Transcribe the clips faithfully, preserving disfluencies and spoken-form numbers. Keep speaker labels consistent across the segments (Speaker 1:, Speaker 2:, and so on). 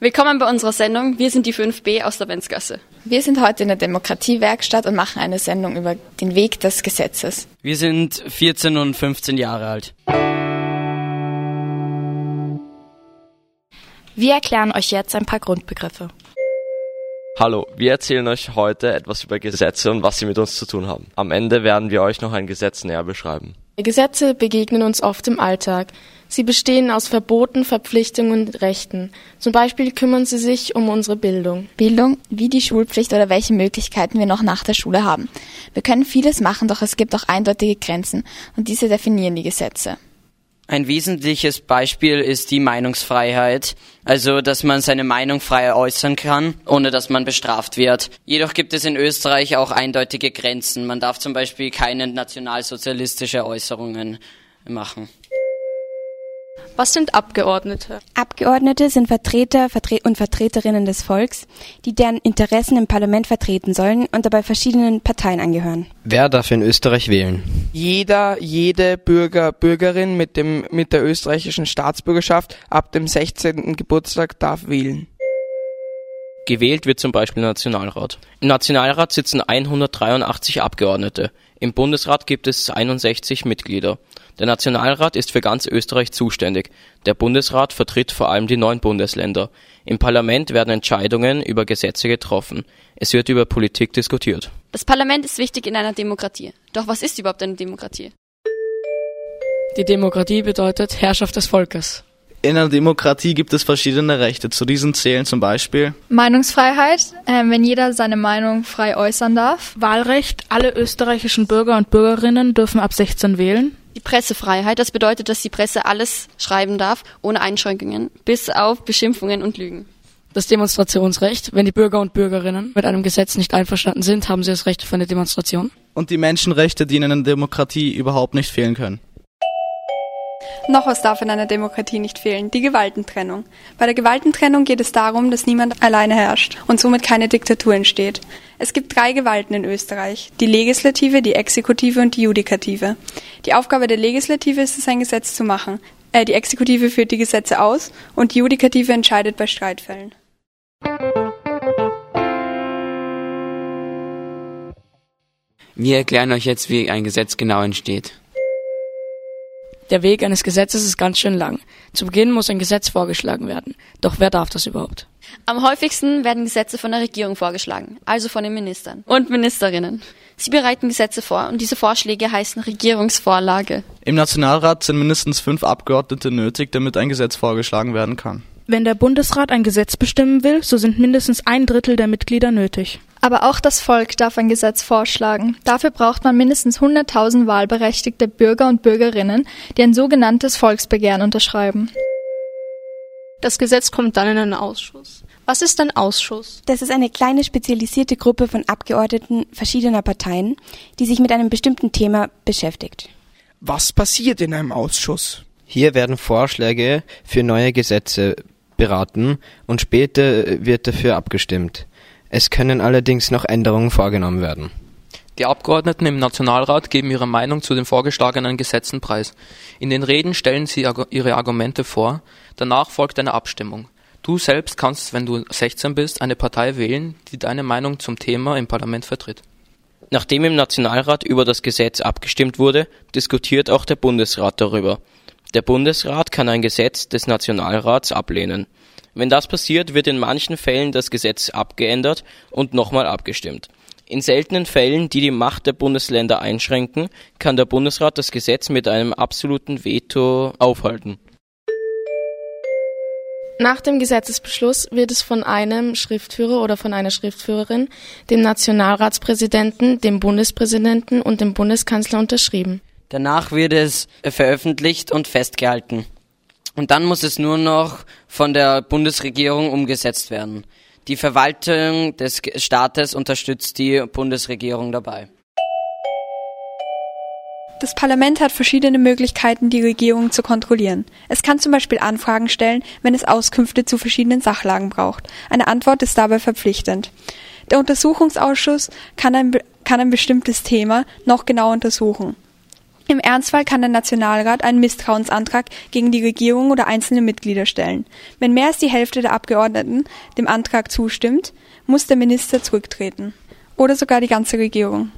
Speaker 1: Willkommen bei unserer Sendung. Wir sind die fünf B aus der Benzgasse.
Speaker 2: Wir sind heute in der Demokratiewerkstatt und machen eine Sendung über den Weg des Gesetzes.
Speaker 3: Wir sind vierzehn und fünfzehn Jahre alt.
Speaker 4: Wir erklären euch jetzt ein paar Grundbegriffe.
Speaker 5: Hallo, wir erzählen euch heute etwas über Gesetze und was sie mit uns zu tun haben. Am Ende werden wir euch noch ein Gesetz näher beschreiben.
Speaker 6: Gesetze begegnen uns oft im Alltag. Sie bestehen aus Verboten, Verpflichtungen und Rechten. Zum Beispiel kümmern sie sich um unsere Bildung.
Speaker 2: Bildung, wie die Schulpflicht oder welche Möglichkeiten wir noch nach der Schule haben. Wir können vieles machen, doch es gibt auch eindeutige Grenzen und diese definieren die Gesetze.
Speaker 3: Ein wesentliches Beispiel ist die Meinungsfreiheit, also dass man seine Meinung frei äußern kann, ohne dass man bestraft wird. Jedoch gibt es in Österreich auch eindeutige Grenzen. Man darf zum Beispiel keine nationalsozialistische Äußerungen machen.
Speaker 1: Was sind Abgeordnete?
Speaker 4: Abgeordnete sind Vertreter und Vertreterinnen des Volks, die deren Interessen im Parlament vertreten sollen und dabei verschiedenen Parteien angehören.
Speaker 7: Wer darf in Österreich wählen?
Speaker 8: Jeder, jede Bürger, Bürgerin mit dem mit der österreichischen Staatsbürgerschaft ab dem sechzehnten Geburtstag darf wählen.
Speaker 9: Gewählt wird zum Beispiel der Nationalrat. Im Nationalrat sitzen hundertdreiundachtzig Abgeordnete. Im Bundesrat gibt es einundsechzig Mitglieder. Der Nationalrat ist für ganz Österreich zuständig. Der Bundesrat vertritt vor allem die neun Bundesländer. Im Parlament werden Entscheidungen über Gesetze getroffen. Es wird über Politik diskutiert.
Speaker 1: Das Parlament ist wichtig in einer Demokratie. Doch was ist überhaupt eine Demokratie?
Speaker 6: Die Demokratie bedeutet Herrschaft des Volkes.
Speaker 10: In einer Demokratie gibt es verschiedene Rechte. Zu diesen zählen zum Beispiel
Speaker 11: Meinungsfreiheit, äh, wenn jeder seine Meinung frei äußern darf.
Speaker 12: Wahlrecht, alle österreichischen Bürger und Bürgerinnen dürfen ab sechzehn wählen.
Speaker 1: Die Pressefreiheit, das bedeutet, dass die Presse alles schreiben darf, ohne Einschränkungen, bis auf Beschimpfungen und Lügen.
Speaker 6: Das Demonstrationsrecht, wenn die Bürger und Bürgerinnen mit einem Gesetz nicht einverstanden sind, haben sie das Recht auf eine Demonstration.
Speaker 10: Und die Menschenrechte, die in einer Demokratie überhaupt nicht fehlen können.
Speaker 13: Noch was darf in einer Demokratie nicht fehlen, die Gewaltentrennung. Bei der Gewaltentrennung geht es darum, dass niemand alleine herrscht und somit keine Diktatur entsteht. Es gibt drei Gewalten in Österreich, die Legislative, die Exekutive und die Judikative. Die Aufgabe der Legislative ist es, ein Gesetz zu machen. Äh, die Exekutive führt die Gesetze aus und die Judikative entscheidet bei Streitfällen.
Speaker 14: Wir erklären euch jetzt, wie ein Gesetz genau entsteht.
Speaker 6: Der Weg eines Gesetzes ist ganz schön lang. Zu Beginn muss ein Gesetz vorgeschlagen werden. Doch wer darf das überhaupt?
Speaker 1: Am häufigsten werden Gesetze von der Regierung vorgeschlagen, also von den Ministern und Ministerinnen. Sie bereiten Gesetze vor und diese Vorschläge heißen Regierungsvorlage.
Speaker 10: Im Nationalrat sind mindestens fünf Abgeordnete nötig, damit ein Gesetz vorgeschlagen werden kann.
Speaker 12: Wenn der Bundesrat ein Gesetz bestimmen will, so sind mindestens ein Drittel der Mitglieder nötig.
Speaker 11: Aber auch das Volk darf ein Gesetz vorschlagen. Dafür braucht man mindestens hunderttausend wahlberechtigte Bürger und Bürgerinnen, die ein sogenanntes Volksbegehren unterschreiben.
Speaker 1: Das Gesetz kommt dann in einen Ausschuss. Was ist ein Ausschuss?
Speaker 4: Das ist eine kleine spezialisierte Gruppe von Abgeordneten verschiedener Parteien, die sich mit einem bestimmten Thema beschäftigt.
Speaker 8: Was passiert in einem Ausschuss?
Speaker 7: Hier werden Vorschläge für neue Gesetze beraten und später wird dafür abgestimmt. Es können allerdings noch Änderungen vorgenommen werden.
Speaker 9: Die Abgeordneten im Nationalrat geben ihre Meinung zu den vorgeschlagenen Gesetzen preis. In den Reden stellen sie ihre Argumente vor, danach folgt eine Abstimmung. Du selbst kannst, wenn du sechzehn bist, eine Partei wählen, die deine Meinung zum Thema im Parlament vertritt. Nachdem im Nationalrat über das Gesetz abgestimmt wurde, diskutiert auch der Bundesrat darüber. Der Bundesrat kann ein Gesetz des Nationalrats ablehnen. Wenn das passiert, wird in manchen Fällen das Gesetz abgeändert und nochmal abgestimmt. In seltenen Fällen, die die Macht der Bundesländer einschränken, kann der Bundesrat das Gesetz mit einem absoluten Veto aufhalten.
Speaker 6: Nach dem Gesetzesbeschluss wird es von einem Schriftführer oder von einer Schriftführerin, dem Nationalratspräsidenten, dem Bundespräsidenten und dem Bundeskanzler unterschrieben.
Speaker 3: Danach wird es veröffentlicht und festgehalten. Und dann muss es nur noch von der Bundesregierung umgesetzt werden. Die Verwaltung des Staates unterstützt die Bundesregierung dabei.
Speaker 13: Das Parlament hat verschiedene Möglichkeiten, die Regierung zu kontrollieren. Es kann zum Beispiel Anfragen stellen, wenn es Auskünfte zu verschiedenen Sachlagen braucht. Eine Antwort ist dabei verpflichtend. Der Untersuchungsausschuss kann ein, kann ein bestimmtes Thema noch genauer untersuchen. Im Ernstfall kann der Nationalrat einen Misstrauensantrag gegen die Regierung oder einzelne Mitglieder stellen. Wenn mehr als die Hälfte der Abgeordneten dem Antrag zustimmt, muss der Minister zurücktreten. Oder sogar die ganze Regierung.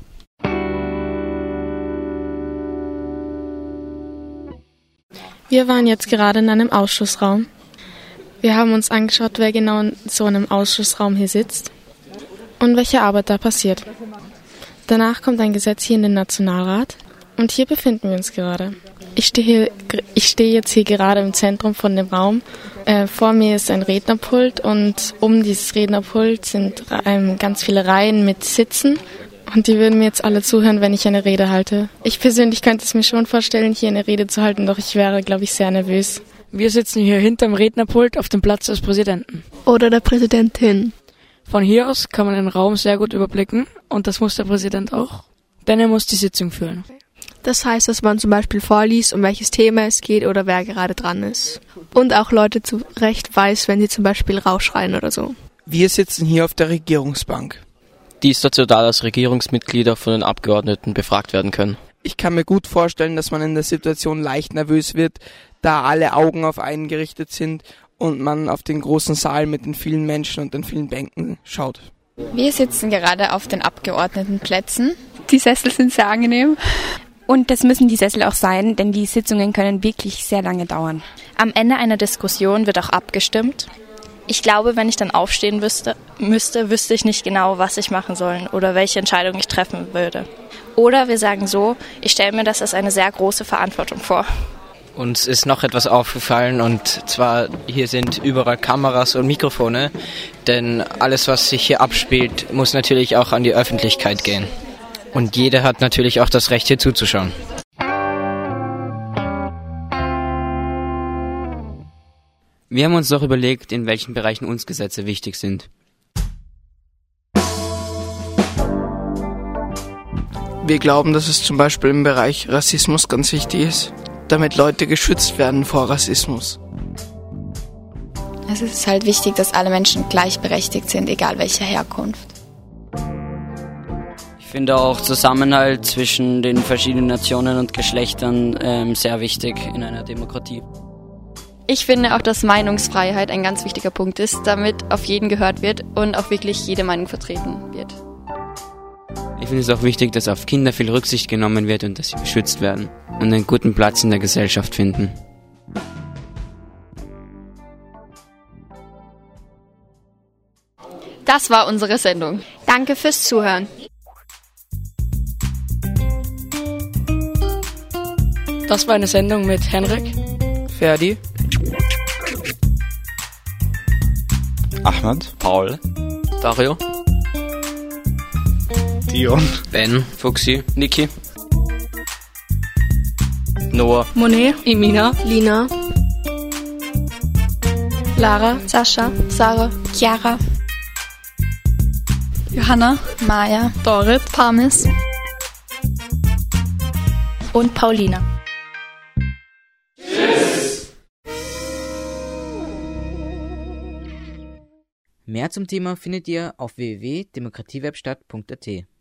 Speaker 6: Wir waren jetzt gerade in einem Ausschussraum. Wir haben uns angeschaut, wer genau in so einem Ausschussraum hier sitzt und welche Arbeit da passiert. Danach kommt ein Gesetz hier in den Nationalrat und hier befinden wir uns gerade. Ich stehe hier, ich stehe jetzt hier gerade im Zentrum von dem Raum. Äh, vor mir ist ein Rednerpult und um dieses Rednerpult sind ähm, ganz viele Reihen mit Sitzen. Und die würden mir jetzt alle zuhören, wenn ich eine Rede halte. Ich persönlich könnte es mir schon vorstellen, hier eine Rede zu halten, doch ich wäre, glaube ich, sehr nervös.
Speaker 15: Wir sitzen hier hinterm Rednerpult auf dem Platz des Präsidenten.
Speaker 16: Oder der Präsidentin.
Speaker 15: Von hier aus kann man den Raum sehr gut überblicken und das muss der Präsident auch, denn er muss die Sitzung führen.
Speaker 16: Das heißt, dass man zum Beispiel vorliest, um welches Thema es geht oder wer gerade dran ist. Und auch Leute zurecht weiß, wenn sie zum Beispiel rausschreien oder so.
Speaker 8: Wir sitzen hier auf der Regierungsbank.
Speaker 5: Die ist dazu da, dass Regierungsmitglieder von den Abgeordneten befragt werden können.
Speaker 8: Ich kann mir gut vorstellen, dass man in der Situation leicht nervös wird, da alle Augen auf einen gerichtet sind und man auf den großen Saal mit den vielen Menschen und den vielen Bänken schaut.
Speaker 2: Wir sitzen gerade auf den Abgeordnetenplätzen.
Speaker 13: Die Sessel sind sehr angenehm.
Speaker 4: Und das müssen die Sessel auch sein, denn die Sitzungen können wirklich sehr lange dauern.
Speaker 17: Am Ende einer Diskussion wird auch abgestimmt. Ich glaube, wenn ich dann aufstehen wüsste, müsste, wüsste ich nicht genau, was ich machen soll oder welche Entscheidung ich treffen würde. Oder wir sagen so, ich stelle mir das als eine sehr große Verantwortung vor.
Speaker 7: Uns ist noch etwas aufgefallen und zwar hier sind überall Kameras und Mikrofone, denn alles, was sich hier abspielt, muss natürlich auch an die Öffentlichkeit gehen. Und jeder hat natürlich auch das Recht, hier zuzuschauen.
Speaker 14: Wir haben uns doch überlegt, in welchen Bereichen uns Gesetze wichtig sind.
Speaker 8: Wir glauben, dass es zum Beispiel im Bereich Rassismus ganz wichtig ist, damit Leute geschützt werden vor Rassismus.
Speaker 2: Es ist halt wichtig, dass alle Menschen gleichberechtigt sind, egal welcher Herkunft.
Speaker 3: Ich finde auch Zusammenhalt zwischen den verschiedenen Nationen und Geschlechtern ähm, sehr wichtig in einer Demokratie.
Speaker 1: Ich finde auch, dass Meinungsfreiheit ein ganz wichtiger Punkt ist, damit auf jeden gehört wird und auch wirklich jede Meinung vertreten wird.
Speaker 14: Ich finde es auch wichtig, dass auf Kinder viel Rücksicht genommen wird und dass sie beschützt werden und einen guten Platz in der Gesellschaft finden.
Speaker 1: Das war unsere Sendung.
Speaker 17: Danke fürs Zuhören.
Speaker 15: Das war eine Sendung mit Henrik,
Speaker 8: Ferdi,
Speaker 10: Ahmad,
Speaker 5: Paul,
Speaker 9: Dario,
Speaker 10: Dion,
Speaker 7: Ben,
Speaker 3: Fuxi, Niki, Noah,
Speaker 12: Monet,
Speaker 16: Emina, Lina,
Speaker 11: Lara,
Speaker 17: Sascha,
Speaker 11: Sarah,
Speaker 2: Chiara,
Speaker 11: Johanna,
Speaker 2: Maja,
Speaker 11: Dorit, Parmes
Speaker 17: und Paulina.
Speaker 18: Mehr zum Thema findet ihr auf w w w punkt demokratiewebstadt punkt a t.